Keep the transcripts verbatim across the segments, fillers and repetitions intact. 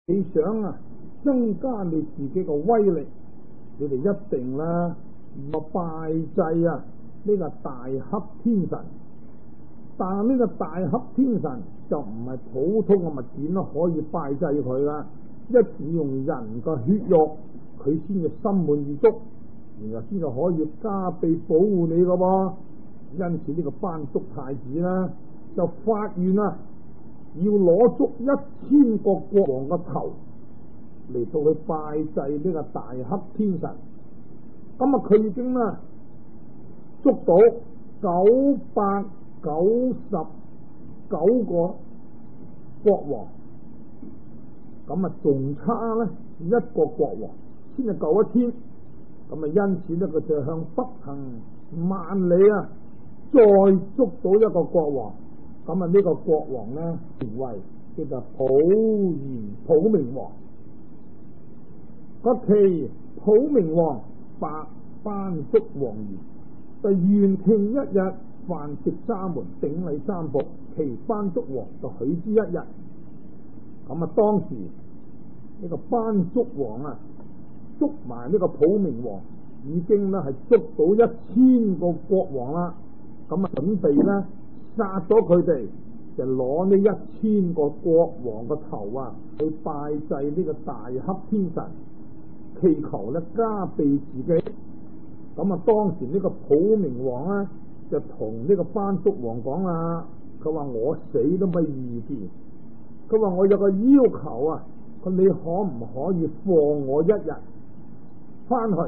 你想啊增加你自己嘅威力，你哋一定啦要拜祭啊呢個大黑天神。但係呢個大黑天神就唔係普通嘅物件咯，可以拜祭佢啦，一定要用人嘅血肉，佢先至心滿意足，然後先至可以加倍保護你嘅噃。因此呢個班竹太子啦，就發願啊，要攞足一千個國王嘅頭嚟到去拜祭呢個大黑天神。咁啊，佢已經啦捉到九百九十九個國王，咁啊仲差咧一個國王先係夠一千。咁啊，因此咧佢就向北行萬里啊，再捉到一個國王。咁啊，呢個國王咧名為叫做普賢普明王。個其普明王白班竹王言，就原停一日，飯食沙門，頂禮三伏，其班竹王就許之一日。咁啊，當時呢個班竹王啊，捉埋呢個普明王，已經咧係捉到一千個國王啦。咁啊，準備咧殺咗佢哋，就攞呢一千個國王個頭啊，去拜祭呢個大黑天神，祈求咧加庇自己。咁啊，當時呢個普明王咧，就同呢個班竹王講啦，佢話我死都冇意見，佢話我有個要求啊，佢你可唔可以放我一日翻去，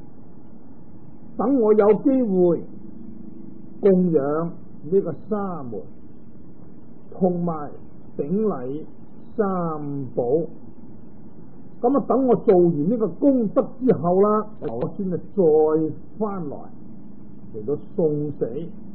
等我有機會供養呢個沙門，同埋頂禮三寶。咁啊，等我做完呢個功德之後啦，我先啊再翻來嚟到送死。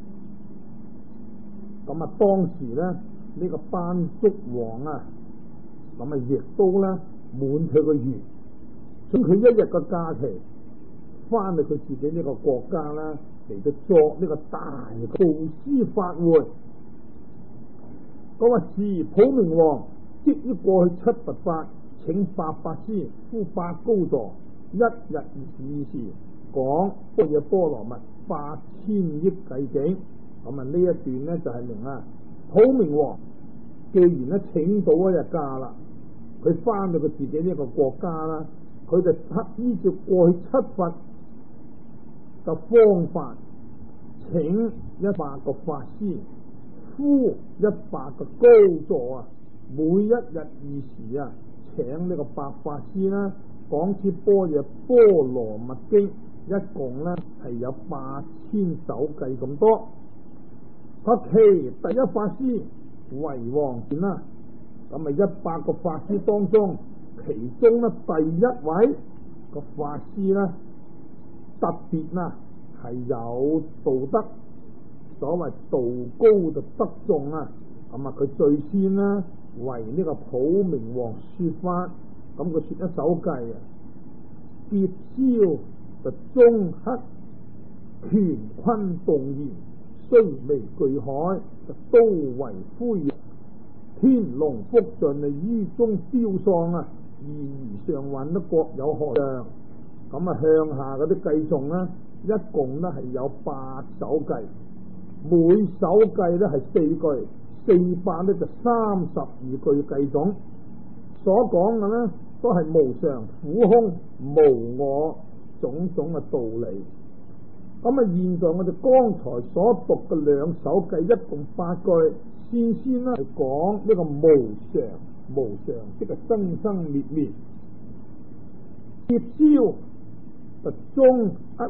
咁啊，當時咧呢、這個班竹王啊，咁啊亦都咧滿佢個願，咁佢一日嘅假期翻去佢自己呢個國家啦，嚟到作呢個大布施法會。嗰個時普明王即於過去七拔法，請八法師敷八高座，一日二十時講般若波羅蜜八千億偈境。咁啊呢一段咧就係明啊，普明王既然咧請到一日假啦，佢翻到佢自己呢個國家啦，佢就依照過去七佛嘅方法，請一百個法師敷一百個高座啊，每一日二時啊，請呢個白法師啦講次般若波羅蜜經，一共咧係有八千首計咁多。佢其第一法師為王前啦，咁啊一百個法師當中，其中咧第一位個法師咧特別啦係有道德，所謂道高就德重啊。咁啊佢最先啦為呢個普明王說法，咁佢說一首偈啊，劫霄就中黑，乾坤動然，雖微巨海，就都為灰燼，天龍福盡啊於中凋喪啊，而而上運都各有何樣。咁啊向下嗰啲計誦咧，一共咧係有八首計，每首計咧係四句，四百咧就三十二句計總。所講嘅咧都係無常、苦空、無我種種嘅道理。咁啊，現在我哋剛才所讀嘅兩首計一共八句，先先啦係講呢個無常，無常即係生生滅滅。劫霄就中厄，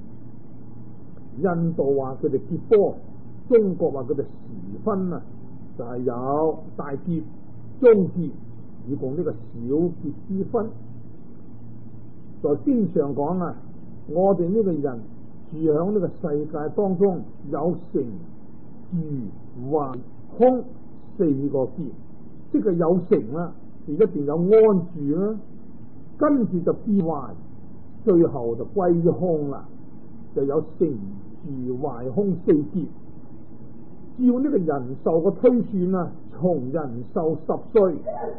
印度話佢哋劫波，中國話佢哋時分啊，就係、是、有大劫、中劫，以共呢個小劫之分。在經上講啊，我哋呢個人住響呢個世界當中，有成住壞空四個劫，即係有成啦，就一定有安住啦，跟住就變壞，最後就歸於空啦，就有成住壞空四劫。照呢個人壽嘅推算啊，從人壽十歲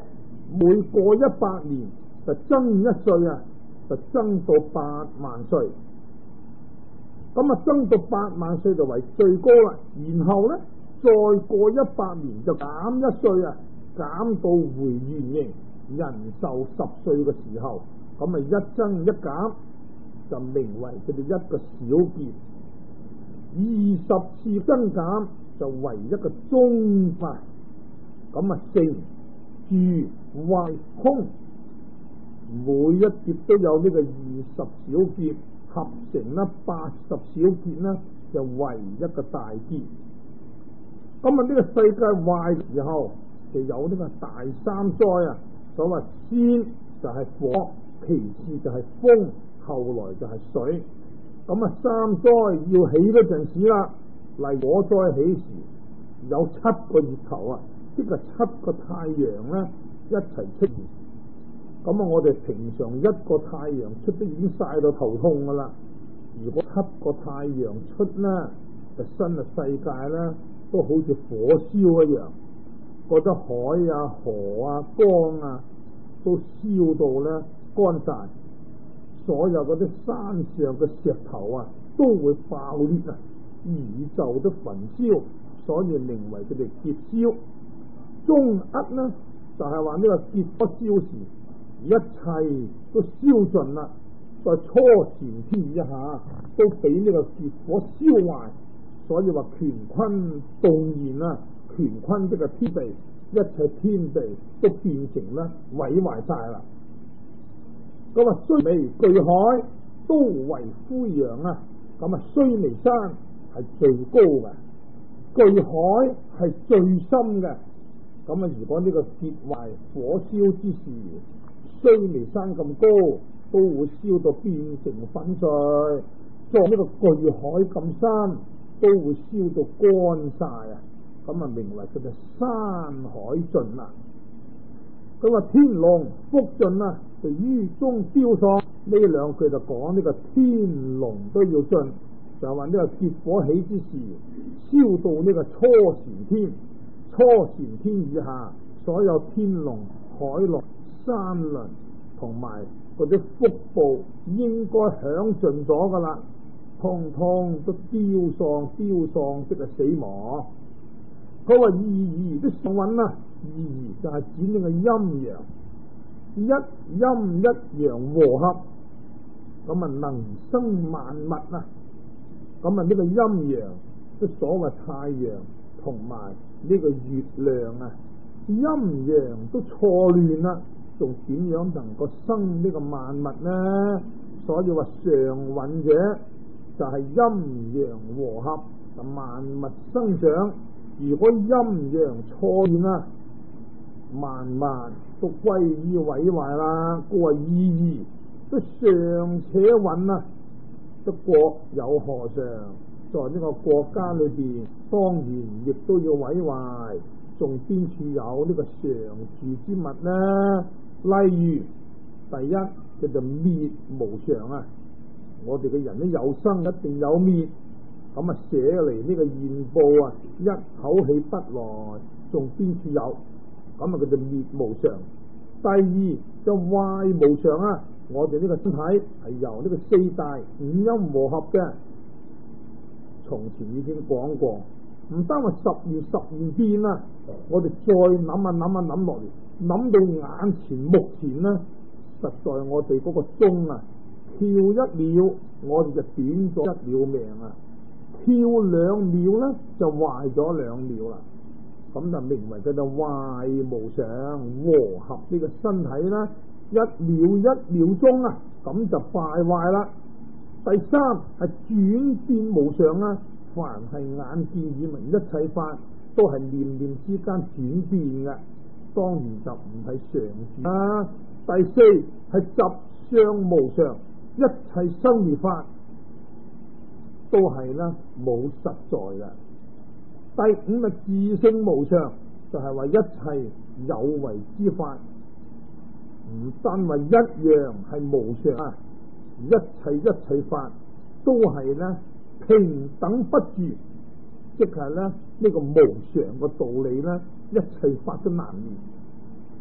每過一百年就增一歲啊，就增到八萬歲。咁啊，增到八萬歲就為最高啦。然後咧，再過一百年就減一歲啊，減到回原形，人壽十歲嘅時候，咁啊一增一減就名為佢哋一個小劫。二十次增減就為一個中法。咁啊，成住壞空，每一劫都有呢個二十小劫，合成啦八十小劫啦，就為一個大劫。咁啊，呢個世界壞嘅時候就有呢個大三災啊。所謂先就係火，其次就係風，後來就係水。咁啊，三災要起嗰陣時啦，例火災起時有七個月頭啊，即係七個太陽咧一齊出現。咁啊，我哋平常一個太陽出都已經曬到頭痛噶啦。如果七個太陽出咧，就新嘅世界咧都好似火燒一樣，覺得海啊、河啊、江啊都燒到咧乾晒，所有嗰啲山上嘅石頭啊都會爆裂啊，宇宙都焚燒，所以名為佢哋劫燒。中厄呢就係話呢個劫不燒時，一切都燒盡啦，在初禪天以下都俾呢個劫火燒壞，所以話乾坤動然啦，乾坤即係天地，一切天地都變成啦毀壞晒啦。咁啊，須彌巨海都為灰揚啊，咁啊須彌山係最高嘅，巨海係最深嘅。咁啊，如果呢個劫壞火燒之時，須彌山咁高都會燒到變成粉碎，作呢個巨海咁深都會燒到乾晒啊！咁啊，名為佢哋山海盡啊。佢話天龍福盡啊，就於中雕喪。呢兩句就講呢個天龍都要盡，就話呢個劫火起之時，燒到呢個初禪天，初禪天以下所有天龍、海龍、山輪同埋嗰啲福報應該享盡咗噶啦，通通都雕喪，雕喪即係死亡。佢話意義都上穩啦，意義就係指呢個陰陽，一陰一陽和合，咁啊能生萬物啊。咁啊呢個陰陽即所謂太陽同埋呢個月亮啊，陰陽都錯亂啦，仲點樣能夠生呢個萬物呢？所以話常穩者就係陰陽和合，就萬物生長。如果陰陽錯亂啊，萬萬都歸於毀壞啦。故話意義都尚且穩啊，都國有何常？在呢個國家裏邊，當然亦都要毀壞，仲邊處有呢個常住之物呢？例如第一叫做滅無常啊，我哋嘅人都有生一定有滅。咁啊，寫嚟呢個現報啊，一口氣不來，仲邊處有？咁啊，佢就滅無常。第二就壞無常啊，我哋呢個身體係由呢個四大五陰和合嘅，從前已經講過。唔單話十年十年變啊，我哋再諗下諗下諗落嚟，諗到眼前目前呢，實在我哋嗰個鐘啊，跳一秒我哋就短咗一秒命啊！跳兩秒咧就壞咗兩秒啦，咁就名為佢就壞無常和合呢個身體啦，一秒一秒鐘啊，咁就敗壞啦。第三係轉變無常啊，凡係眼見耳聞一切法都係念念之間轉變嘅，當然就唔係常住啦。第四係習相無常，一切生滅法都係啦，冇實在嘅。第五係自性無常，就係、是、話一切有為之法，唔單話一樣係無常啊，一切一切法都係咧平等不住，即係咧呢、這個無常嘅道理咧，一切法都難滅。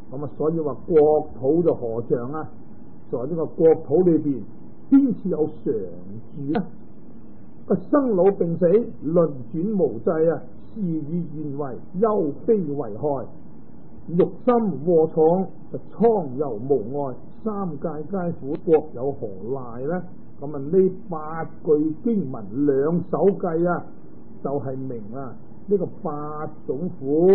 咁啊，所以話國土就何嘗啊？在呢個國土裏邊，邊處有常住啊？個生老病死輪轉無際啊，事與願違，憂非為害，欲深禍重，就蒼游無礙，三界皆苦，國有何賴呢？咁啊，呢八句經文兩首計啊，就係、是、明啊呢、這個八種苦，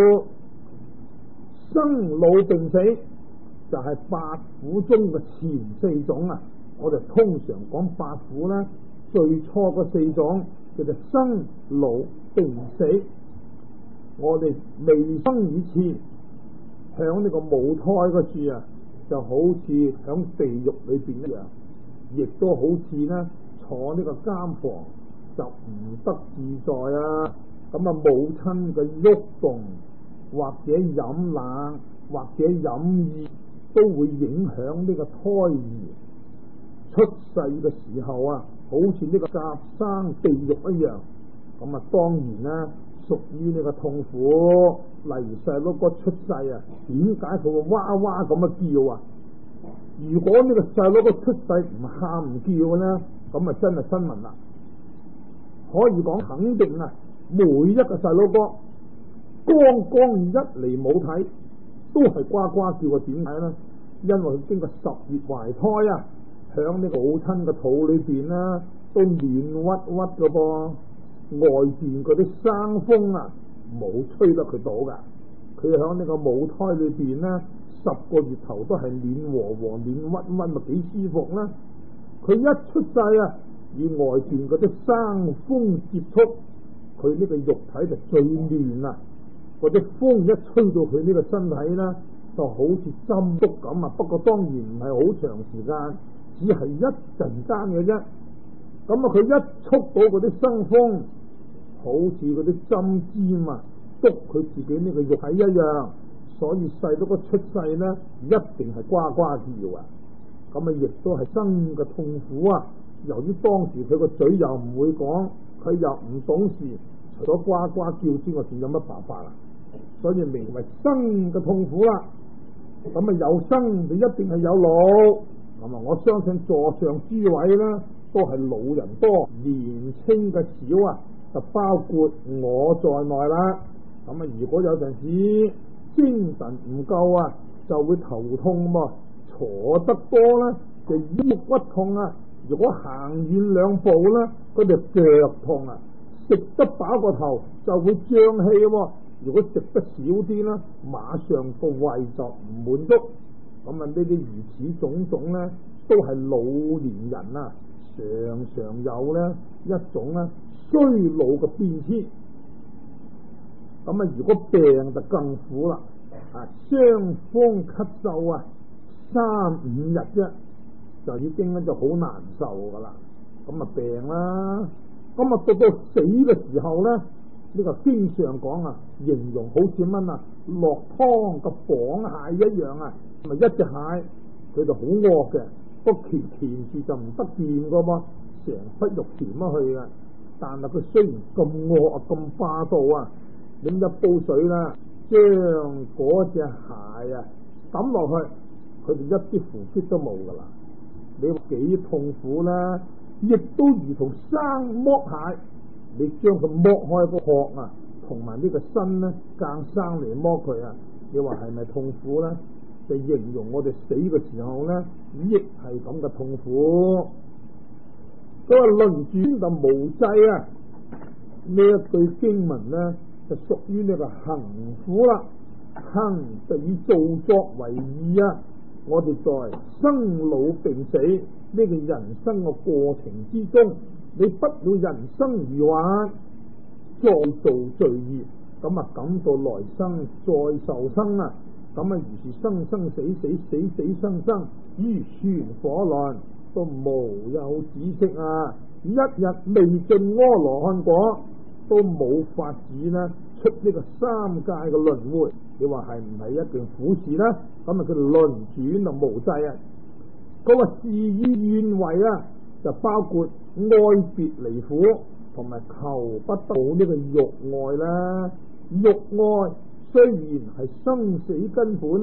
生老病死就係八苦中嘅前四種啊。我哋通常講八苦呢，最初嗰四種叫做生老病死。我哋未生以前，響呢個母胎嗰處啊，就好似響地獄裏邊一樣，亦都好似呢坐呢個監房就唔得自在啊。咁啊，母親嘅喐動或者飲冷或者飲熱，都會影響呢個胎兒出世嘅時候啊，好似呢個夾生地獄一樣。咁啊，當然啦，屬於呢個痛苦。例如細佬哥出世啊，點解佢會哇哇咁啊叫啊？如果呢個細佬哥出世唔喊唔叫呢，咁啊真係新聞啦。可以講肯定啊，每一個細佬哥剛剛一嚟母體都係呱呱叫啊。點解呢？因為佢經過十月懷胎啊，響呢個母親嘅肚裏邊呢，都暖鬱鬱噶噃。外邊嗰啲生風啊，冇吹得佢到噶。佢響呢個母胎裏邊呢，十個月頭都係暖和和、暖鬱鬱，咪幾舒服啦。佢一出世啊，與外邊嗰啲生風接觸，佢呢個肉體就最暖啦。嗰啲風一吹到佢呢個身體呢，就好似針督咁啊。不過當然唔係好長時間，只係一陣間嘅啫。咁啊，佢一觸到嗰啲生風，好似嗰啲針尖啊，篤佢自己呢個肉體一樣，所以細佬個出世呢，一定係呱呱叫啊！咁啊，亦都係真嘅痛苦啊！由於當時佢個嘴又唔會講，佢又唔懂事，除咗呱呱叫之外，仲有乜辦法啊？所以名為生嘅痛苦啦。咁啊，有生就一定係有老。咁啊，我相信座上諸位呢，都係老人多，年青嘅少啊，就包括我在內啦。咁啊，如果有陣時精神唔夠啊，就會頭痛喎；坐得多咧，就腰骨痛啊；如果行遠兩步咧，佢就腳痛啊；食得飽個頭就會脹氣喎；如果食得少啲咧，馬上個胃就唔滿足。咁啊，呢啲如此種種咧，都係老年人啊，常常有咧一種咧衰老嘅變遷。咁啊，如果病就更苦啦，啊，傷風咳嗽啊，三五日啫，就已經咧就好難受噶啦。咁啊病啦，咁啊到到死嘅時候咧，呢、這個經常講啊，形容好似乜啊，落湯嘅綁蟹一樣啊，咪一隻蟹佢就好惡嘅，不鉗鉗住就唔得掂噶噃，成忽肉鉗咗去嘅。但係佢雖然咁惡啊，咁霸道啊，飲一煲水啦，將嗰隻蟹啊抌落去，佢就一啲符跡都冇噶啦。你話幾痛苦啦？亦都如同生剝蟹，你將佢剝開個殼啊，同埋呢個身咧，硬生嚟剝佢啊，你話係咪痛苦咧？就形容我哋死嘅時候咧，亦係咁嘅痛苦。嗰個輪轉就無際啊！呢一句經文咧，就屬於呢個行苦啦。行就以造作為義啊！我哋在生老病死呢個人生嘅過程之中，你不了人生如幻，再造罪業，咁啊感到來生再受生啊！咁啊如是生生死死，死死生生，如旋火輪，都無有止息啊！一日未盡阿羅漢果，都冇法子呢出呢個三界嘅輪迴。你話係唔係一件苦事呢？咁啊佢輪轉就無際啊！嗰個事與願違啊，就包括愛別離苦同埋求不得呢個欲愛啦。欲愛雖然係生死根本啊，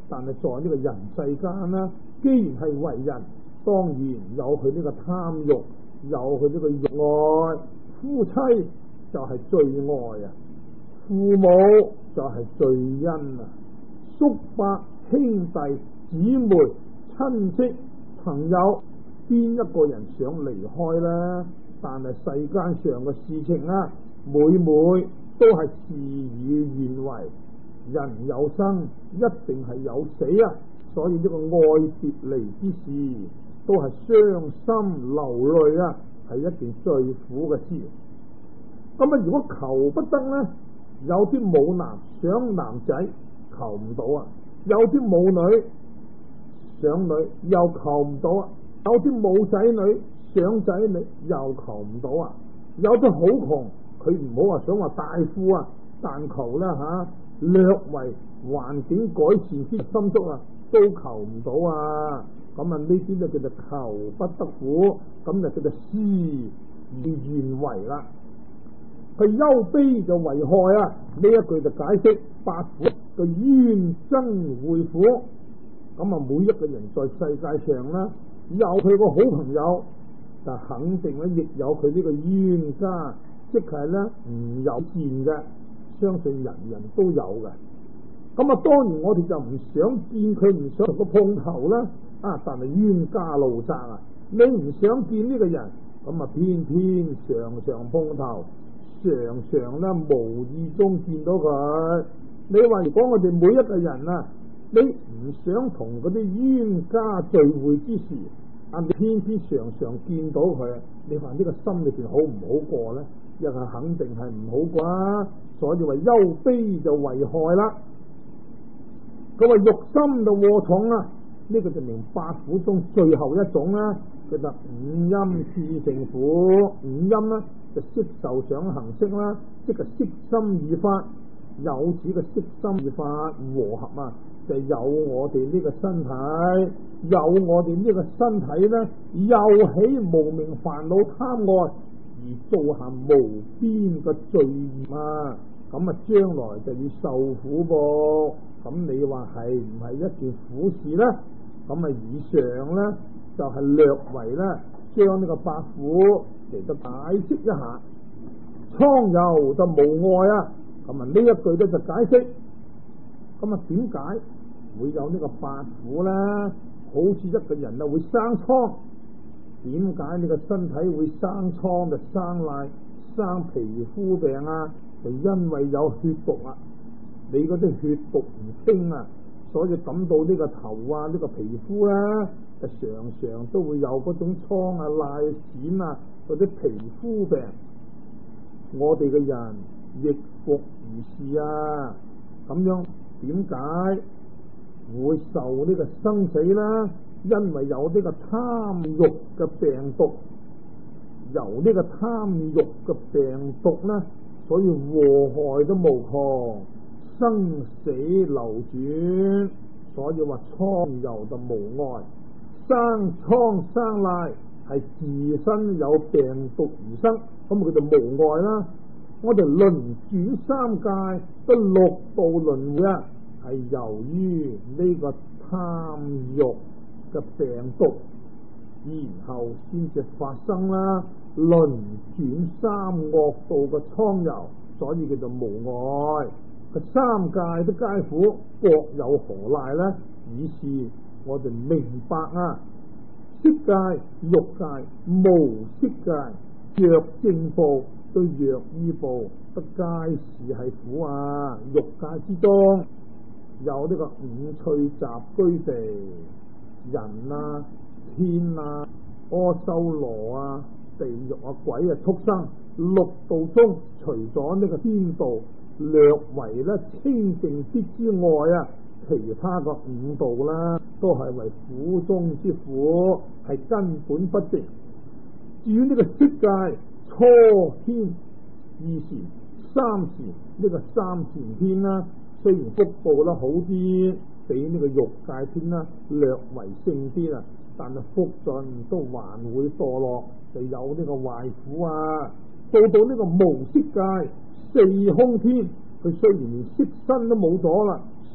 但係在呢個人世間呢，既然係為人，當然有佢呢個貪欲，有佢呢個欲愛。夫妻就係最愛啊，父母就係最恩啊，叔伯兄弟姊妹親戚朋友，邊一個人想離開呢？但係世間上嘅事情啊，每每都係事與願違，人有生一定係有死啊，所以呢個愛別離之事都係傷心流淚啊，係一件最苦嘅事。咁啊，如果求不得呢，有啲母男想男仔求唔到啊，有啲母女想女又求唔到啊，有啲冇仔女想仔女又求唔到啊，有啲好窮，佢唔好話想話大富啊，但求咧吓略為環境改善啲心足啊，都求唔到啊。咁啊呢啲就叫做求不得苦，咁就叫做事與願違啦。佢憂悲就為害啊！呢一句就解釋八苦嘅冤憎會苦。咁啊，每一個人在世界上咧，有佢個好朋友，但肯定咧亦有佢呢個冤家，即係咧唔友善嘅。相信人人都有嘅。咁啊，當然我哋就唔想見佢，唔想同佢碰頭啦。啊，但係冤家路窄啊！你唔想見呢個人，咁啊偏偏常常碰頭。常常咧無意中見到佢，你話如果我哋每一個人啊，你唔想同嗰啲冤家聚會之時，啊你偏偏常常見到佢，你話呢個心裏邊好唔好過咧？一係肯定係唔好過啊，所以話憂悲就為害啦。佢話欲心就禍重啊，呢、這個就明八苦中最後一種啦，叫做五陰熾盛苦。五陰啦。就色受想行識啦，即係色心二法，有此嘅色心二法和合啊，就有我哋呢個身體，有我哋呢個身體咧，又起無明煩惱貪愛，而造下無邊嘅罪業啊，咁啊將來就要受苦噃。咁你話係唔係一件苦事咧？咁啊以上咧就係、是、略為咧將呢個八苦嚟到解釋一下。蒼游就無礙啊，咁啊呢一句咧就解釋，咁啊點解會有呢個八苦咧？好似一個人啊會生瘡，點解你個身體會生瘡就生癩、生皮膚病啊？就因為有血毒啊，你嗰啲血毒唔清啊，所以感到呢個頭啊呢、呢個皮膚咧就常常都會有嗰種瘡啊、癩癬啊嗰啲皮膚病。我哋嘅人亦復如是啊，咁樣點解會受呢個生死呢？因為有呢個貪欲嘅病毒，由呢個貪欲嘅病毒呢，所以禍害都無窮，生死流轉，所以話蒼游就無礙，生瘡生癩係自身有病毒而生。咁佢就無礙啦。我哋輪轉三界都六道輪迴啊，係由於呢個貪欲嘅病毒，然後先至發生啦。輪轉三惡道嘅蒼游，所以叫做無礙。個三界都皆苦，各有何賴呢？以是我哋明白啊，色界、欲界、無色界，若正報對若依報，不皆是係苦啊！欲界之中有呢個五趣雜居地，人啊、天啊、阿修羅啊、地獄啊、鬼啊、畜生，六道中除咗呢個天道略為咧清淨啲之外啊，其他個五道啦，都係為苦中之苦，係根本不淨。至於呢個色界，初天、二禪、三禪，呢、這個三禪天啦，雖然福報啦好啲，比呢個欲界天啦略為勝啲啊，但係福盡都還會墮落，就有呢個壞苦啊。到到呢個無色界，四空天，佢雖然連色身都冇咗啦，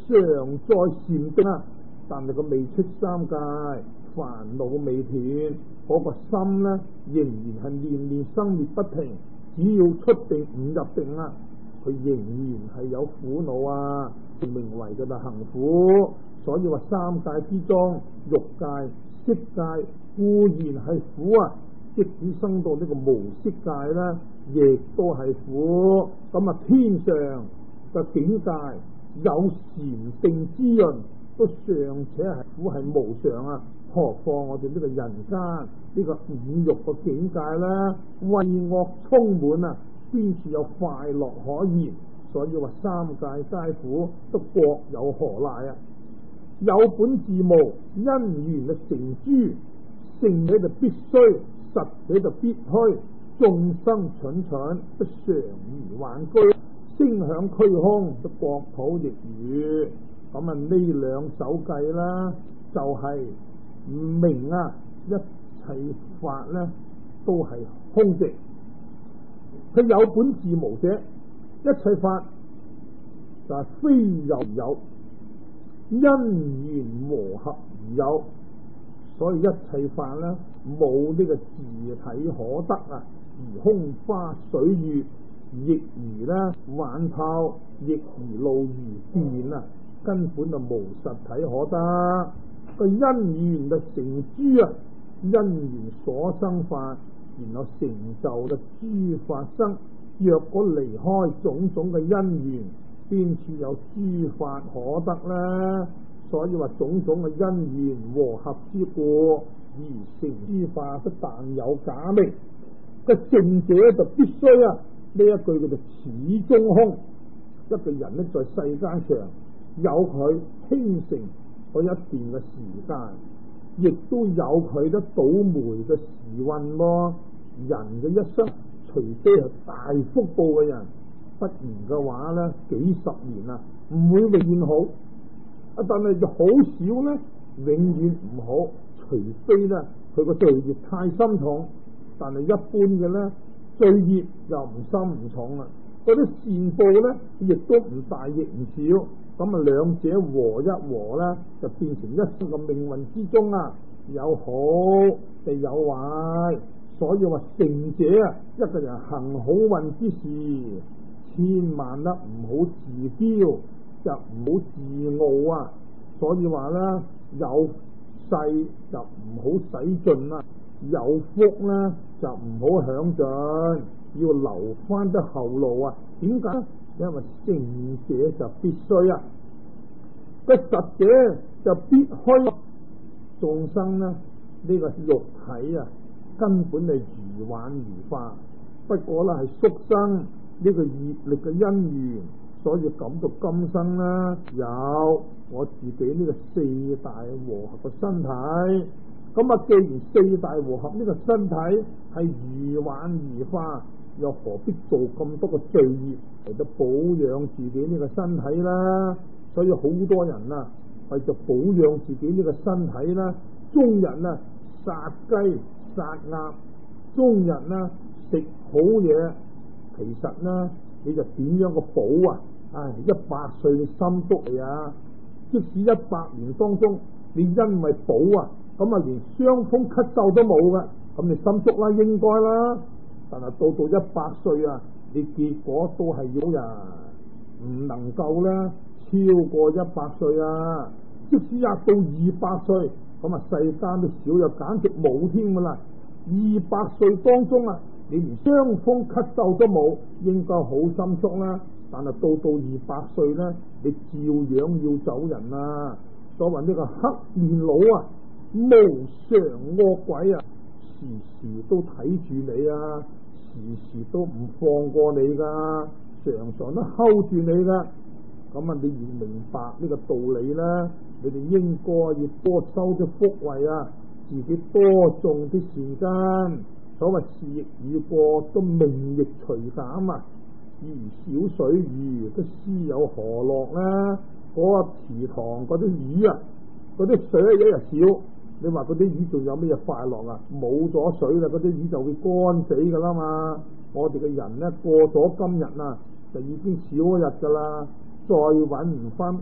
常在禪定啊，但係佢未出三界，煩惱未斷，嗰、那個心呢仍然係念念生滅不停。只要出定唔入定啊，佢仍然係有苦惱啊，名為佢就行苦。所以話三界之中，欲界、色界固然係苦啊，即使生到呢個無色界呢，亦都係苦。咁啊，天上嘅境界有禪定滋潤，都尚且係苦係無常啊，何況我哋呢個人間呢、這個五欲嘅境界呢，畏惡充滿啊，邊處有快樂可言？所以話三界皆苦，都各有何賴啊？有本自無，因緣嘅成諸，成者就必須，實者就必虛。眾生蠢蠢，不常而幻居，聲響虛空，都國土亦如。咁啊，呢兩首計啦，就係、是、明啊，一切法咧都係空寂。佢有本自無者，一切法就係非有而有，因緣和合而有，所以一切法咧冇呢個自體可得啊，而空花水月，亦如咧幻泡，亦如露如電啊，根本就無實體可得。個因緣就成諸啊，因緣所生法，然後成就嘅諸法生。若果離開種種嘅因緣，邊處有諸法可得呢？所以話種種嘅因緣和合之故，而成諸法不但有假名。個聖者就必須啊，呢一句叫做始終空。一個人呢，在世間上有佢興盛嗰一段嘅時間，亦都有佢得倒霉嘅時運咯。人嘅一生，除非係大福報嘅人，不然嘅話咧，幾十年啊唔會永遠好。啊，但係就好少咧，永遠唔好。除非咧佢個罪孽太深重，但係一般嘅咧罪孽又唔深唔重啦。嗰啲善報咧，亦都唔大亦唔少。咁啊，兩者和一和咧，就變成一生嘅命運之中啊，有好就有壞。所以話成者啊，一個人行好運之事，千萬咧唔好自驕，就唔好自傲啊。所以話咧，有勢就唔好使盡啦，有福咧就唔好享盡，要留翻啲後路啊。點解？因為成者就必須啊，個實者就必虛。眾生呢，呢、這個肉體啊，根本係如幻如化，不過咧係宿生呢個業力嘅因緣，所以感到今生啦有我自己呢個四大和合嘅身體。咁啊，既然四大和合呢個身體係如幻如化，又何必做咁多嘅罪業嚟到保養自己呢個身體啦？所以好多人啊，為咗保養自己呢個身體啦，中人啊殺雞殺鴨，中人啊食好嘢。其實呢，你就點樣個保啊？唉，一百歲你心足嚟啊！即使一百年當中，你因為保啊，咁啊連傷風咳嗽都冇嘅，咁你心足啦，應該啦。但係到到一百歲啊，你結果都係要人，唔能夠咧超過一百歲啊！即使壓到二百歲，咁啊世間都少又簡直冇添噶啦。二百歲當中啊，你連傷風咳嗽都冇，應該好心足啦。但係到到二百歲咧，你照樣要走人啊！所謂呢個黑面佬啊，無常惡鬼啊，時時都睇住你啊，時時都唔放過你噶，常常都睺住你噶。咁啊，你要明白呢個道理啦，你哋應該要多修啲福慧啊，自己多種啲善根。所謂事亦已過，都命亦隨減啊！如小水魚，都斯有何樂呢？嗰、那個池塘嗰啲魚啊，嗰啲水一日少，你話嗰啲魚仲有咩快樂啊？冇咗水啦，嗰啲魚就會乾死噶啦嘛。我哋嘅人呢，過咗今日啊，就已經少一日噶啦，再搵唔翻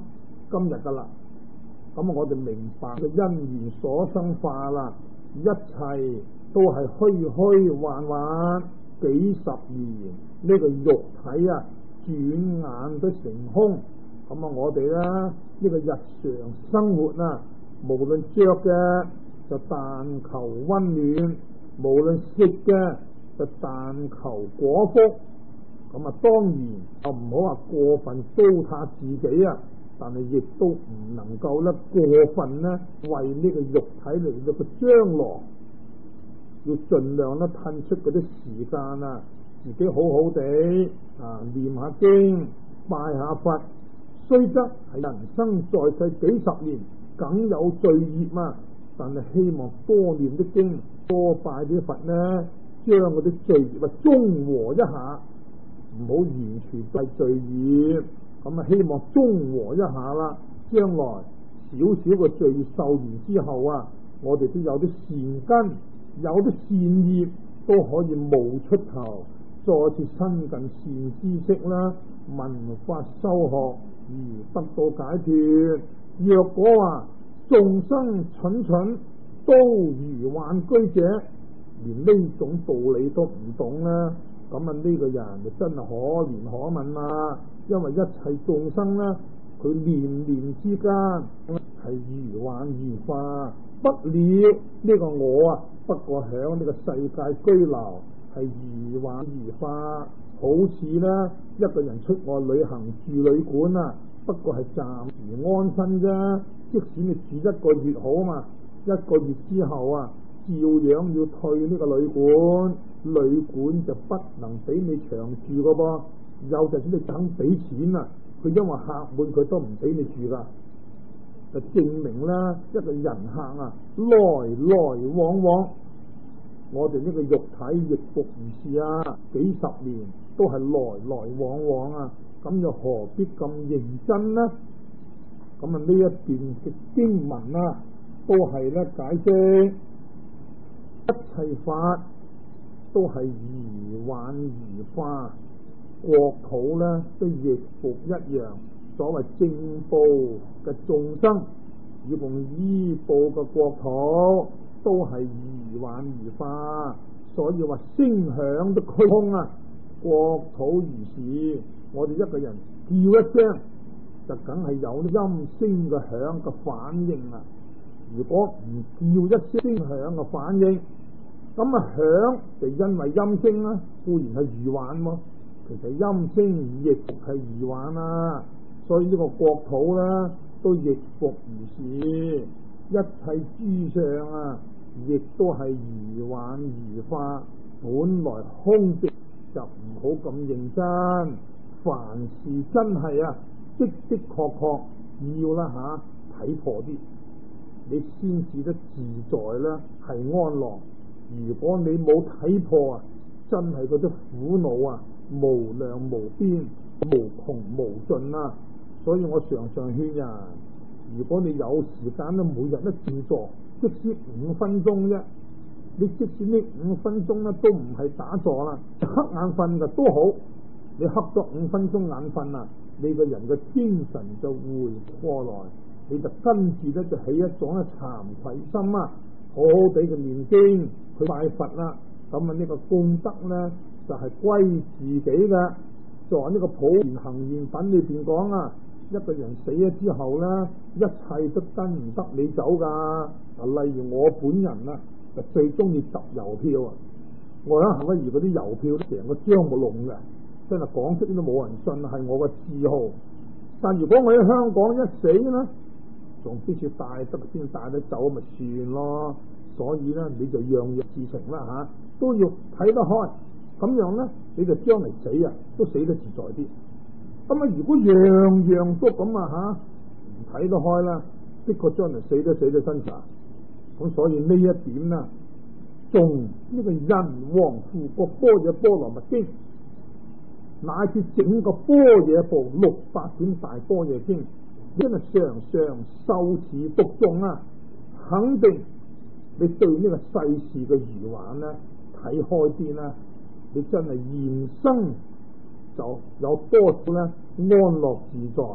今日噶啦。咁我哋明白嘅因緣所生化啦，一切都係虛虛幻幻，幾十年呢、這個肉體啊，轉眼都成空。咁啊，我哋咧呢、這個日常生活啊，無論着嘅就但求溫暖，無論食嘅就但求果腹。咁啊，當然就唔好話過分糟蹋自己啊，但係亦都唔能夠咧過分咧為呢個肉體嚟到個將來，要盡量咧褪出嗰啲時間啊，自己好好地啊念下經、拜下佛。雖則係人生在世幾十年，梗有罪孽啊，但係希望多念啲經，多拜啲佛呢，將嗰啲罪孽啊中和一下。唔好完全都係罪孽，咁啊希望中和一下啦。將來少少嘅罪孽受完之後啊，我哋都有啲善根，有啲善業都可以冒出頭，再次親近善知識啦，聞法修學而得到解脫。若果話眾生蠢蠢都如幻居者，連呢種道理都唔懂啦，咁啊呢個人就真係可憐可憫啦。因為一切眾生咧，佢念念之間係如幻如化，不了呢個我啊，不過響呢個世界居留係如幻如化。好似咧一個人出外旅行住旅館啊，不過係暫時安身啫。即使你住一個月好嘛，一個月之後啊，照樣要退呢個旅館，旅館就不能俾你長住噶噃。有陣時你肯俾錢啊，佢因為客滿佢都唔俾你住噶，就證明啦一個人客啊來來往往。我哋呢個肉體亦復如是啊，幾十年都係來來往往啊，咁又何必咁認真呢？咁啊呢一段嘅經文啊，都係咧解釋一切法都係如幻如化，國土咧都亦復一樣。所謂正報嘅眾生，以共依報嘅國土都係如幻如化，所以話聲響都虛空啊。國土如是，我哋一個人叫一聲，就梗係有音聲嘅響嘅反應啦。如果唔叫一聲響嘅反應，咁啊響就因為音聲啦，固然係如幻喎。其實音聲亦係如幻啊，所以呢個國土咧都亦復如是，一切諸相啊，亦都係如幻如化。本來空寂就唔好咁認真，凡事真係啊的的確確要啦吓睇破啲，你先至得自在啦，係安樂。如果你冇睇破啊，真係嗰啲苦惱啊無量無邊無窮無盡啊。所以我常常勸人，如果你有時間咧，每日都靜坐，即使五分鐘啫，你即使呢五分鐘咧都唔係打坐啦，瞌眼瞓嘅都好，你瞌咗五分鐘眼瞓啊，你個人嘅精神就回過來，你就跟住咧就起一種咧慚愧心啊，好好地嘅念經去拜佛啦。咁啊呢個功德咧就係、是、歸自己嘅。在呢個普賢行願品裏邊講啊，一個人死咗之後咧，一切都跟唔得你走噶。啊，例如我本人啊，就最中意集郵票啊。我喺夏威夷嗰啲郵票成個樟木籠嘅，真係講出啲都冇人信，係我嘅嗜好。但如果我喺香港一死咧，仲必須帶得先帶得走，咪算咯。所以咧，你就樣樣事情啦吓、啊，都要睇得開。咁樣咧，你就將嚟死啊，都死得自在啲。咁啊，如果樣樣都咁啊吓，唔睇得開啦，的確將嚟死都死得辛苦。咁所以呢一點啊，仲呢個人王富個般若波羅蜜經，乃至整個般若部六百卷大般若經，真係常常受持讀誦啊，肯定你對呢個世事嘅愚幻咧睇開啲啦。你真係現生就有多少咧安樂自在，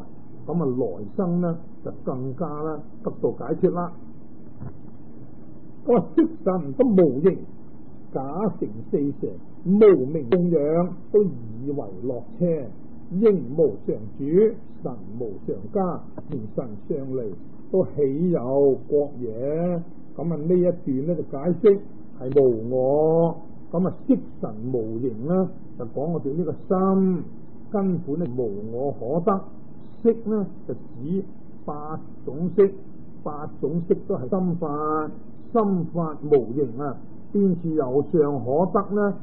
咁啊來生呢就更加啦得到解脫啦。咁啊色神都無形，假成四蛇，無名供養，都以為樂車，應無常主，神無常家，連神上嚟都豈有國野。咁啊呢一段咧就解釋係無我，咁啊色神無形啦，就講我哋呢個心根本係無我可得。色呢就指八種色，八種色都係心法，心法無形啊，邊處有相可得呢？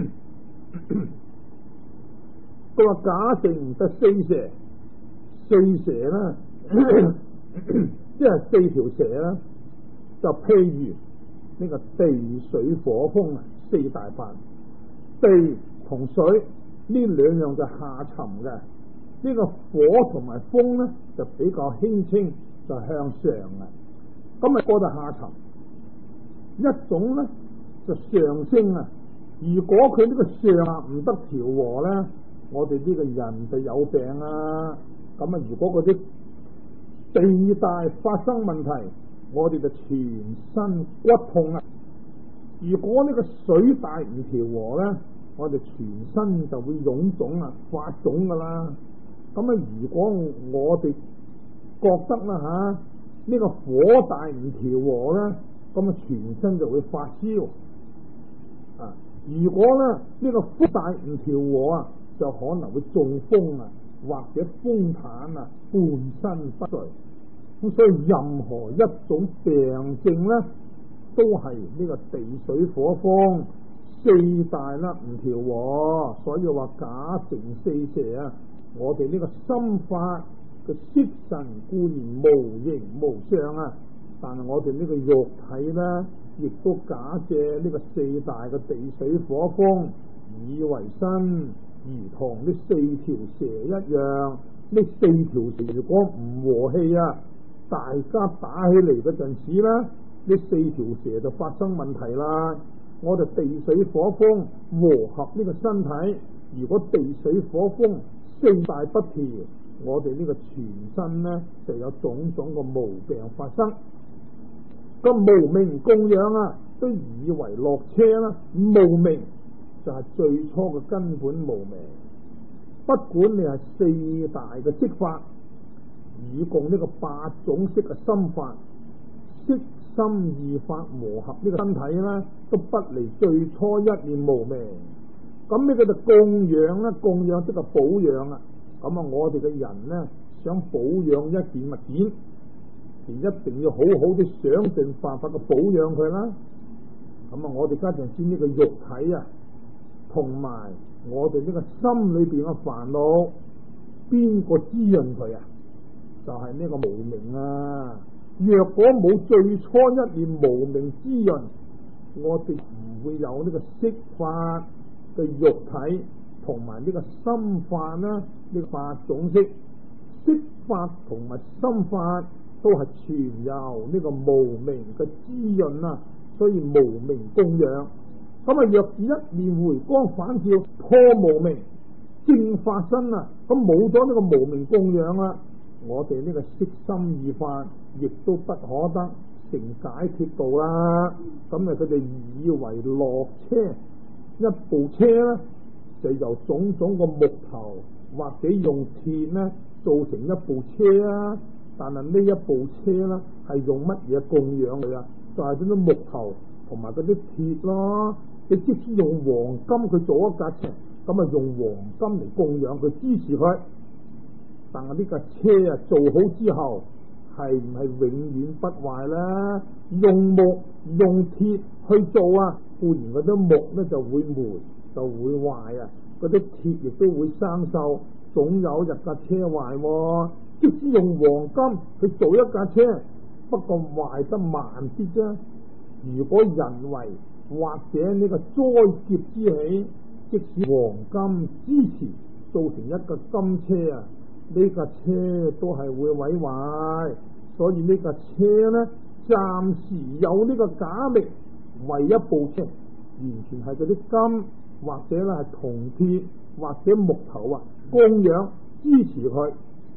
佢話假成得四蛇，四蛇啦，即係四條蛇啦，就譬如呢個地水火風啊，四大法。地同水呢兩樣就下沉嘅，呢、這個火同埋風咧就比較輕輕就向上嘅，咁啊嗰度下沉。一種咧就上升啊，如果佢呢個上唔得調和咧，我哋呢個人就有病啊。咁啊如果嗰啲地大發生問題，我哋就全身骨痛啊。如果呢個水大唔調和咧，我哋全身就會臃腫啊，發腫噶啦。咁啊如果我哋覺得啦吓，呢、這個火大唔調和咧，咁啊全身就會發燒啊。如果咧呢、這個風大唔調和啊，就可能會中風啊，或者風癱啊，半身不遂。咁所以任何一種病症咧，都係呢個地水火風四大啦唔調和，所以話假成四蛇啊。我哋呢個心法嘅色神固然無形無相啊，但係我哋呢個肉體咧，亦都假借呢個四大嘅地水火風以為身，如同呢四條蛇一樣。呢四條蛇如果唔和氣啊，大家打起嚟嗰陣時咧，呢四條蛇就發生問題啦。我哋地水火風和合呢個身體，如果地水火風四大不調，我哋呢個全身呢就有種種個毛病發生。咁無明供養啊，都以為樂車啦，無明就係最初嘅根本無明。不管你係四大嘅色法，以共呢個八種色嘅心法，色心二法和合呢個身體啦，都不離最初一念無明。咁呢個就供養啦，供養即係保養啊。咁啊，我哋嘅人呢，想保養一件物件，就一定要好好啲想盡辦法嘅保養佢啦。咁啊，我哋家陣先呢個肉體啊，同埋我哋呢個心裏邊嘅煩惱，邊個滋潤佢啊？就係、是、呢個無明啊！若果冇最初一念無明滋潤，我哋唔會有呢個色法嘅肉體同埋呢個心法啦。呢八種色，色法同埋心法都係全由呢個無明嘅滋潤啊，所以無明供養。咁啊，若是一念回光返照，破無明正法身啊，咁冇咗呢個無明供養啦，我哋呢個色心二法亦都不可得成解脫道啦。咁啊，佢哋以為樂車，一部車咧就由種種個木頭或者用鐵咧做成一部車啊。但係呢一部車咧係用乜嘢供養佢啊？就係嗰啲木頭同埋嗰啲鐵咯。你即使用黃金去做一架車，咁啊用黃金嚟供養佢，支持佢。但係呢架車啊做好之後，係唔係永遠不壞咧？用木用鐵去做啊，固然嗰啲木咧就會霉，就會壞啊，嗰啲鐵亦都會生鏽，總有日架車壞啊。即使用黃金去做一架車，不過壞得慢啲啫。如果人為或者呢個災劫之起，即使黃金支持造成一個金車啊，呢架車都係會毀壞。所以呢架車呢，暫時有呢個假名為一部車，完全係嗰啲金或者咧係銅鐵或者木頭啊供養支持佢。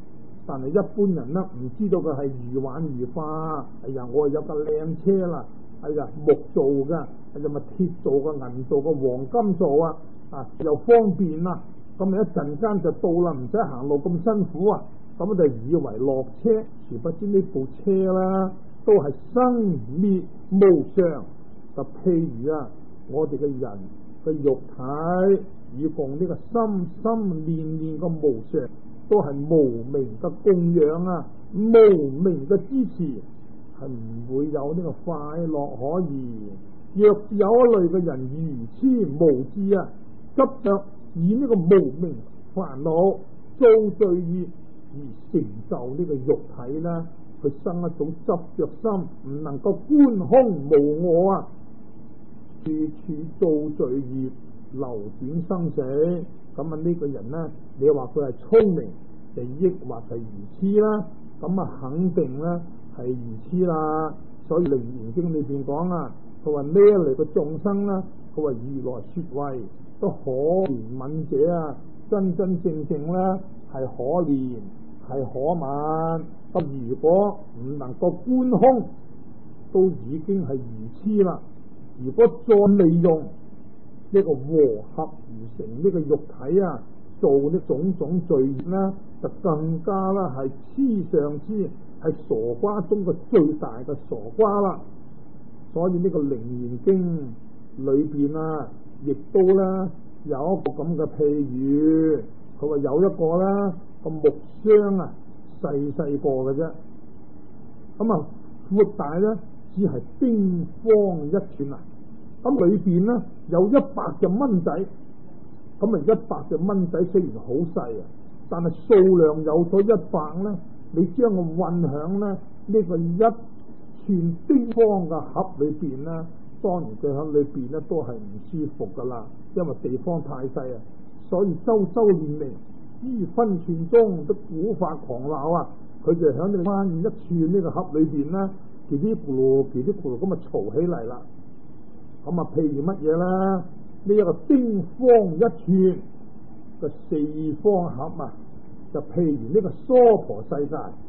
但係一般人呢唔知道佢係如幻如化。哎呀，我有架靚車啦，哎呀木做嘅，哎呀咪鐵做嘅、銀做嘅、黃金做啊，啊又方便啦，咁咪一陣間就到啦，唔使行路咁辛苦啊，咁就以為落車，殊不知呢部車啦都係生滅無常。就譬如啊，我哋嘅人嘅肉體以供呢個心心念念嘅無常，都係無明嘅供養啊，無明嘅支持，係唔會有呢個快樂可言。若有一類嘅人愚痴無知啊，執着以呢個無明煩惱造罪業而成就呢個肉體啦，佢生一種執着心，唔能夠觀空無我啊，處處造罪業，流轉生死。咁啊呢個人呢，你話佢係聰明定抑或係愚痴啦？咁啊肯定咧係愚痴啦。所以《楞嚴經》裏邊講啊，佢話呢一類嘅眾生啦，佢話如來說謂都可憐憫者啊，真真正正咧係可憐係可憫。咁如果唔能夠觀空，都已經係愚痴啦。如果再利用呢個和合而成呢個肉體啊，做呢種種罪業啦，就更加啦係痴上痴，係傻瓜中嘅最大嘅傻瓜啦。所以呢個《楞嚴經》裏邊啊，亦都咧有一個咁嘅譬喻，佢話有一個啦個木箱啊，細細個嘅啫，咁啊闊大咧只係丁方一寸啊。咁裏邊咧有一百隻蚊仔，咁啊一百隻蚊仔雖然好細啊，但係數量有咗一百咧，你將佢混響咧呢個一寸丁方嘅盒裏邊咧，當然佢喺裏邊咧都係唔舒服噶啦，因為地方太細啊，所以周周連連於分寸中都古法狂鬧啊，佢就喺呢個一寸呢個盒裏邊咧，嘰哩咕嚕嘰哩咕嚕咁啊嘈起嚟啦。咁啊，譬如乜嘢咧？呢、這、一個丁方一寸嘅四方盒啊，就譬如呢個娑婆世界，呢、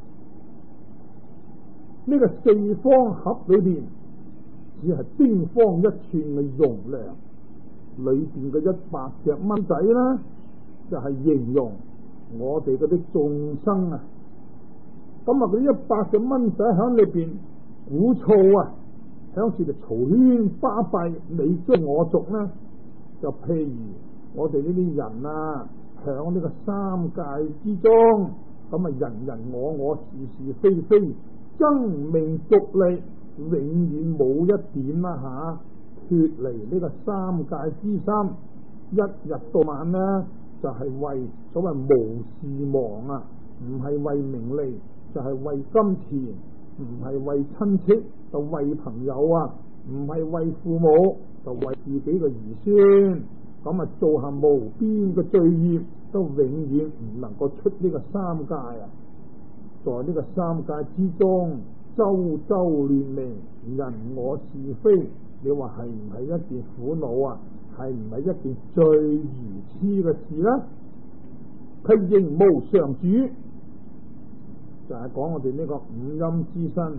這個四方盒裏邊只係丁方一寸嘅容量，裏邊嘅一百隻蚊仔啦，就係、是、形容我哋嗰啲眾生啊。咁啊，嗰一百隻蚊仔喺裏邊鼓噪啊！響處就嘈喧巴閉，你追我逐啦。就譬如我哋呢啲人啊，響呢個三界之中，咁啊人人我我是是非非，爭名逐利，永遠冇一點啦吓脫離呢個三界之心。一日到晚呢，就係、是、為所謂無事忙啊，唔係為名利，就係、是、為金錢，唔係為親戚，就為朋友啊，唔係為父母，就為自己嘅兒孫，咁啊做下無邊嘅罪業，都永遠唔能夠出呢個三界啊！在呢個三界之中，周周亂鳴，人我是非，你話係唔係一件苦惱啊？係唔係一件最愚痴嘅事呢？佢仍無常主，就係、是、講我哋呢個五陰之身。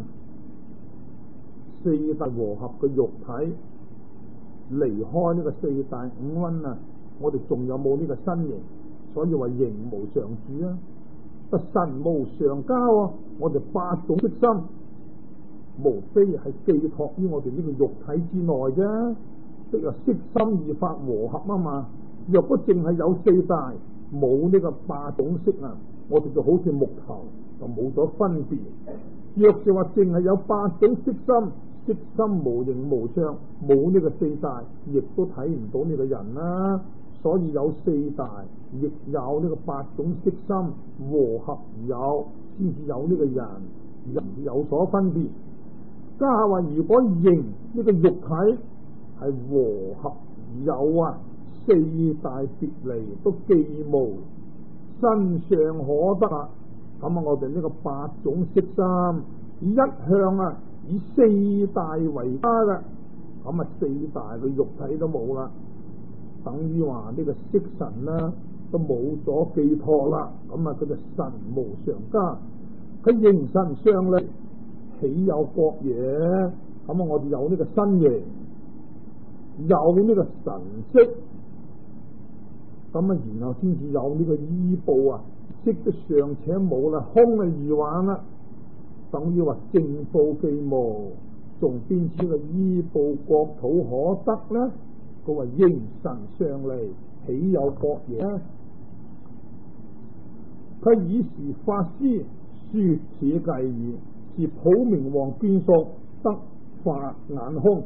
四大和合嘅肉體離開呢個四大五蘊啊，我哋仲有冇呢個身形？所以話形無常主啊，不神無常交啊！我哋八種色心，無非係寄託於我哋呢個肉體之內啫。即係色心二法和合啊嘛。若果淨係有四大，冇呢個八種色啊，我哋就好似木頭，就冇咗分別。若是話淨係有八種色心，色心無形無相，冇呢個四大，亦都睇唔到呢個人啦、啊。所以有四大，亦有呢個八種色心和合而有，先至有呢個人，人有所分別。家下話如果形呢個肉體係和合而有啊，四大別離都既無身相可得啊。咁啊，我哋呢個八種色心一向啊，以四大為家嘅，咁啊四大嘅肉體都冇啦，等於話呢個色神啦， 都冇咗寄託啦。咁啊，佢就神無常家，佢形神相離，豈有國也？咁啊，我哋有呢個身形，有呢個神色，咁啊，然後先至有呢個衣布啊，色都尚且冇啦，空啊而玩啦，等於話正報既無，仲邊知個衣布國土可得呢？佢話形神相離，豈有國也？佢以是法師說此計矣，是普明王眷屬得法眼空，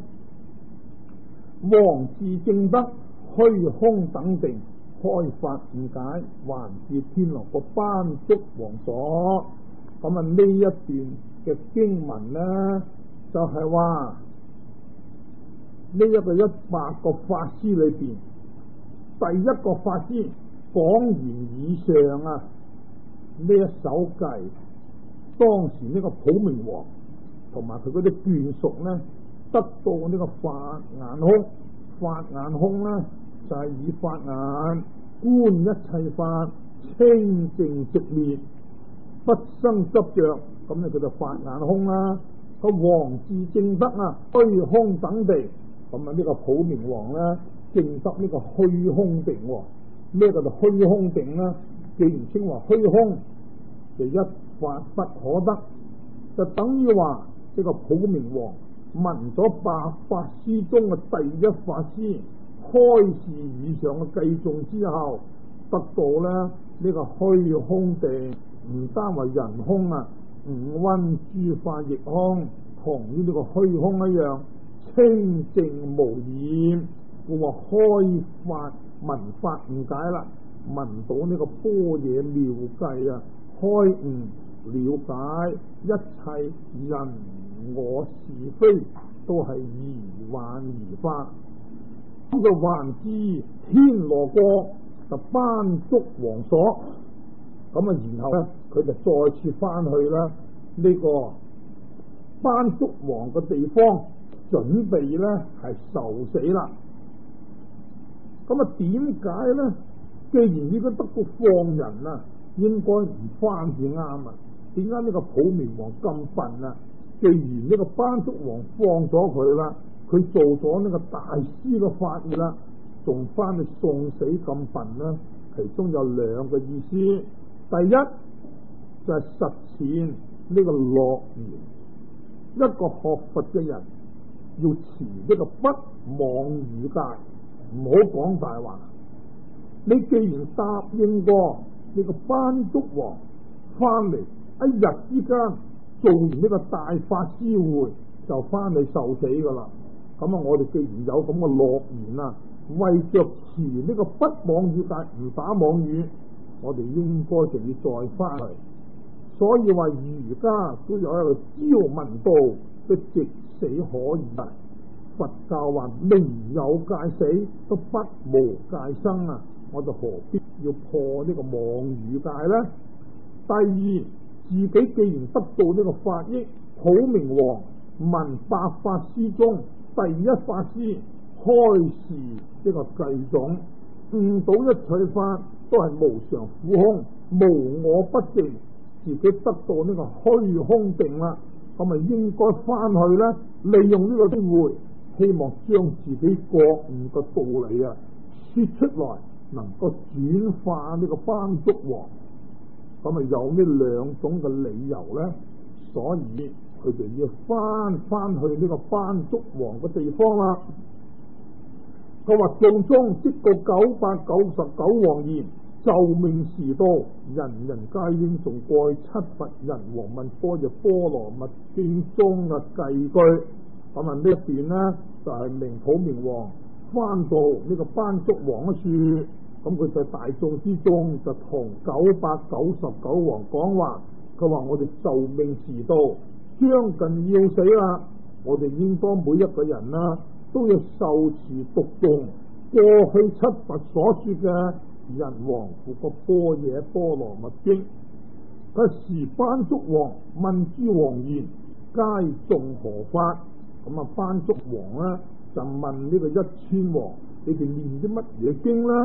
王自正得虛空等定，開發誤解，還至天龍個班竹王所。咁啊，呢一段嘅經文呢，就係話呢一個一百個法師裏邊，第一個法師講完以上啊呢一首偈，當時呢個普明王同埋佢嗰啲眷屬呢，得到呢個法眼空。法眼空呢，就係、是、以法眼觀一切法，清淨直滅，不生執着，咁咧佢就法眼空啦。個王自正得啊，虛空等地，咁啊呢個普明王咧正得呢個虛空定。咩叫做虛空定呢？既然稱為虛空，就一法不可得，就等於話呢個普明王聞咗百法師中嘅第一法師開示以上嘅計頌之後，得到咧呢、這個虛空定，唔單為人空啊，五蘊諸法亦空，同於呢個虛空一樣清淨無染。我話開發聞法誤解啦，聞到呢個般若妙計啊，開悟了解一切人我是非都係疑幻而化。咁就還至天羅國就班竹王所。咁啊，然後咧佢就再次翻去啦呢個班竹王嘅地方，準備咧係受死啦。咁啊，點解咧？既然應該得到放人啊，應該唔翻至啱啊？點解呢個普明王咁笨啊？既然呢個班竹王放咗佢啦，佢做咗呢個大師嘅法業啦，仲翻去送死咁笨呢？其中有兩個意思。第一就係、是、實踐呢個諾言，一個學佛嘅人要持呢個不妄語戒，唔好講大話。你既然答應過呢個班竹王翻嚟，一日之間做完呢個大法師會就翻去受死噶啦。咁啊，我哋既然有咁嘅諾言啊，為着持呢個不妄語戒，唔打妄語，我哋應該就要再翻嚟。所以話儒家都有一個朝聞道嘅直死可以啊。佛教話寧有戒死，都不無戒生啊！我就何必要破呢個妄語戒呢？第二，自己既然得到呢個法益，普明王聞百法師中第一法師開示呢個計種，悟到一切法都係無常苦空，無我不淨，自己得到呢個虛空定啦，咁咪應該翻去呢，利用呢個機會，希望將自己覺悟嘅道理啊說出來，能夠轉化呢個班竹王。咁咪有呢兩種嘅理由呢，所以佢哋要翻翻去呢個班竹王嘅地方啦。佢話頌中即告九百九十九王言，就命時到，人人皆應誦過去七佛人王問般若波羅蜜經中嘅偈句。咁啊呢一段呢，就係、是、明普明王翻到呢個班竹王嘅處。咁佢在大眾之中就同九百九十九王講話，佢話我哋壽命時到，將近要死啦，我哋應當每一個人啦都要受持讀誦過去七佛所說嘅人王復個般若波羅蜜經。嗰時班竹王問諸王言，皆誦何法？咁啊班竹王咧就問呢個一千王，你哋念啲乜嘢經咧？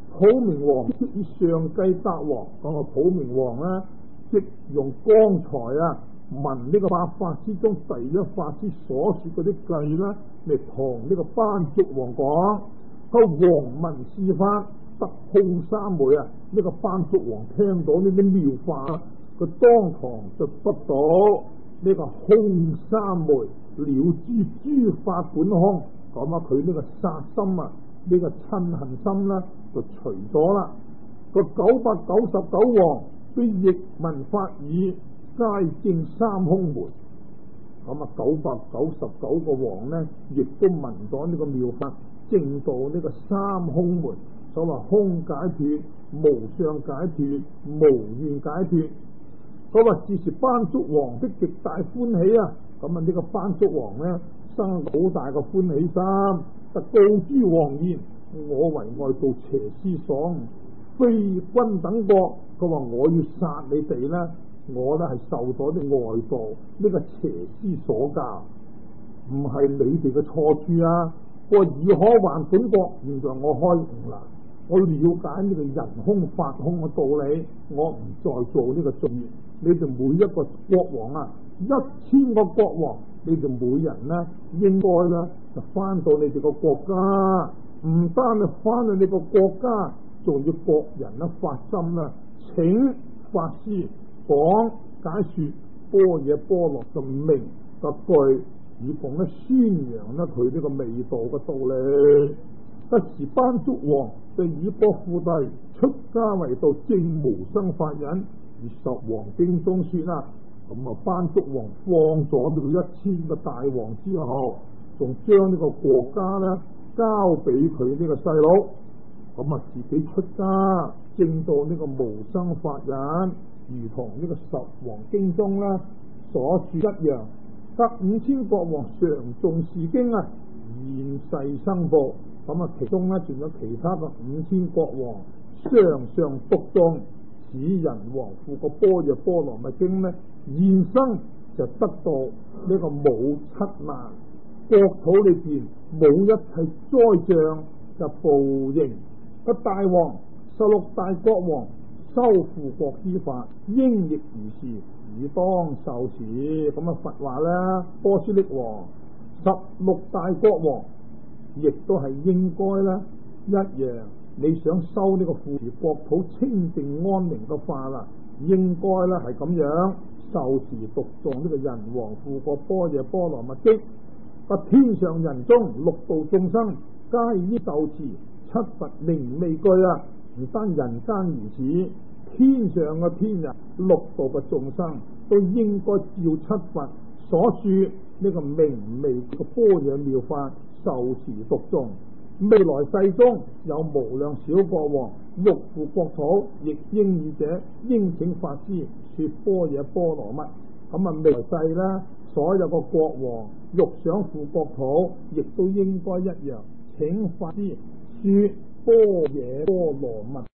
普明王即以上計答王，講個普明王啦，即用剛才啊聞呢個八法之中第一法師所說嗰啲計啦，嚟同呢個班竹王講。個王聞是法，得空三昧啊！呢、這個班竹王聽到呢啲妙法，佢當堂就得到呢個空三昧，了知諸法本空。咁啊，佢呢個殺心啊，呢、這個嗔恨心啦，就除咗啦。個九百九十九王都亦聞法語，皆證三空門。咁啊，九百九十九個王呢，亦都聞咗呢個妙法，證到呢個三空門。所謂空解脫、無相解脫、無願解脫。佢話自是班竹王的極大歡喜啊！咁啊，呢個班竹王呢，生好大嘅歡喜心，就告諸王言：我為外道邪師所，非君等國。佢話我要殺你哋啦！我呢係受咗啲外道呢個邪師所教，唔係你哋嘅錯處啊！我以可還本國，現在我開悟啦，我了解呢個人空法空嘅道理，我唔再做呢個罪業。你哋每一個國王啊，一千個國王，你哋每人呢應該呢就翻到你哋個國家，唔單係翻到你個國家，仲要各人呢發心啦，請法師講解說般若波羅嘅名嘅句，以供呢宣揚呢佢呢個味道嘅道理。不時班竹王就以波富帝出家為道，證無生法忍。而十王經中說啦，咁啊班竹王放咗呢個一千個大王之後，仲將呢個國家咧交俾佢呢個細佬，咁啊自己出家證到呢個無生法忍，如同呢個十王經中啦所說一樣。得五千國王常誦是經啊，現世生報。咁啊，其中咧仲有其他嘅五千國王常常讀誦此人王父個般若波羅蜜經呢，現生就得到呢個冇七難國土裏邊冇一切災障嘅報應。個大王十六大國王修護國之法，應亦如是，以當受持。咁啊，佛話咧，波斯匿王十六大國王亦都係應該咧一樣。你想修呢個護持國土清淨安寧嘅法啦，應該咧係咁樣受持讀誦呢個人王父個般若波羅蜜經。不天上人中六道眾生皆依受持七佛名味句啊！唔單人間如此，天上嘅天人六道嘅眾生都應該照七佛所說呢個名味嘅般若妙法受持讀誦。未來世中有無量小國王欲護國土，亦應與者應請法師說般若波羅蜜。咁啊，未來世咧，所有個國王欲想護國土，亦都應該一樣請法師說般若波羅蜜。